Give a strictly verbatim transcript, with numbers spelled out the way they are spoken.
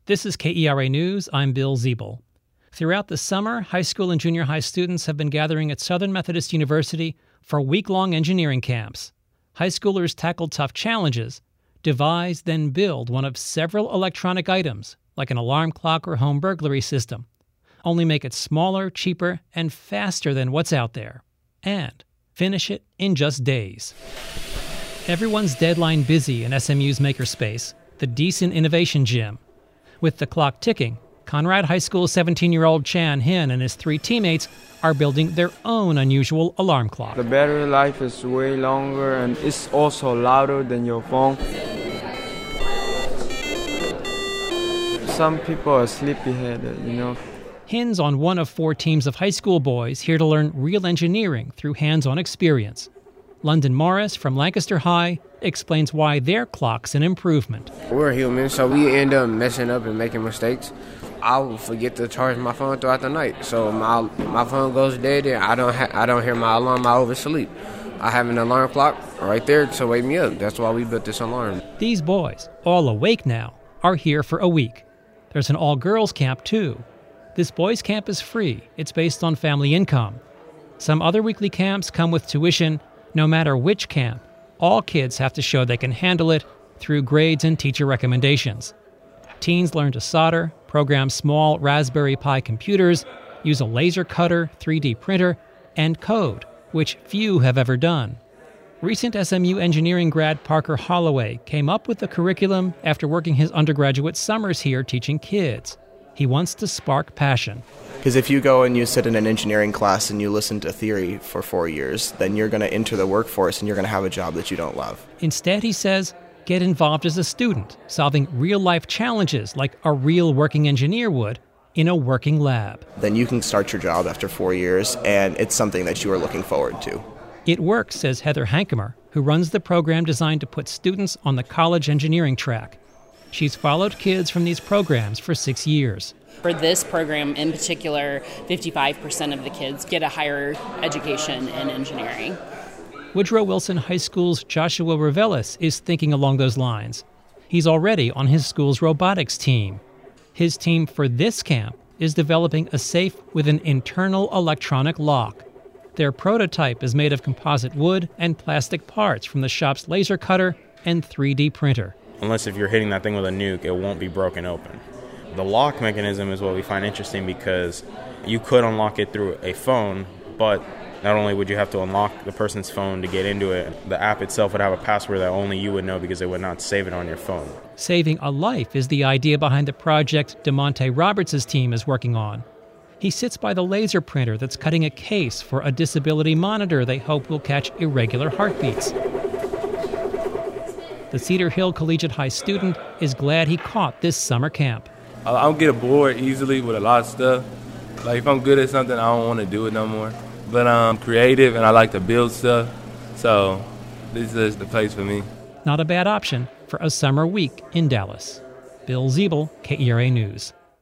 This is K E R A News. I'm Bill Ziebel. Throughout the summer, high school and junior high students have been gathering at Southern Methodist University for week-long engineering camps. High schoolers tackle tough challenges, devise, then build one of several electronic items, like an alarm clock or home burglary system, only make it smaller, cheaper, and faster than what's out there, and finish it in just days. Everyone's deadline busy in S M U's makerspace, the Decent Innovation Gym. With the clock ticking, Conrad High School seventeen-year-old Chan Hin and his three teammates are building their own unusual alarm clock. The battery life is way longer and it's also louder than your phone. Some people are sleepy-headed, you know. Hin's on one of four teams of high school boys here to learn real engineering through hands-on experience. London Morris from Lancaster High explains why their clock's an improvement. We're human, so we end up messing up and making mistakes. I'll forget to charge my phone throughout the night, so my my phone goes dead and I don't ha- I don't hear my alarm. I oversleep. I have an alarm clock right there to wake me up. That's why we built this alarm. These boys, all awake now, are here for a week. There's an all-girls camp too. This boys' camp is free. It's based on family income. Some other weekly camps come with tuition. No matter which camp, all kids have to show they can handle it through grades and teacher recommendations. Teens learn to solder, program small Raspberry Pi computers, use a laser cutter, three D printer, and code, which few have ever done. Recent S M U engineering grad Parker Holloway came up with the curriculum after working his undergraduate summers here teaching kids. He wants to spark passion. Because if you go and you sit in an engineering class and you listen to theory for four years, then you're going to enter the workforce and you're going to have a job that you don't love. Instead, he says, get involved as a student, solving real-life challenges like a real working engineer would in a working lab. Then you can start your job after four years, and it's something that you are looking forward to. It works, says Heather Hankemer, who runs the program designed to put students on the college engineering track. She's followed kids from these programs for six years. For this program in particular, fifty-five percent of the kids get a higher education in engineering. Woodrow Wilson High School's Joshua Revelis is thinking along those lines. He's already on his school's robotics team. His team for this camp is developing a safe with an internal electronic lock. Their prototype is made of composite wood and plastic parts from the shop's laser cutter and three D printer. Unless if you're hitting that thing with a nuke, it won't be broken open. The lock mechanism is what we find interesting because you could unlock it through a phone, but not only would you have to unlock the person's phone to get into it, the app itself would have a password that only you would know because it would not save it on your phone. Saving a life is the idea behind the project DeMonte Roberts' team is working on. He sits by the laser printer that's cutting a case for a disability monitor they hope will catch irregular heartbeats. The Cedar Hill Collegiate High student is glad he caught this summer camp. I don't get bored easily with a lot of stuff. Like if I'm good at something, I don't want to do it no more. But I'm creative and I like to build stuff, so this is the place for me. Not a bad option for a summer week in Dallas. Bill Ziebel, K E R A News.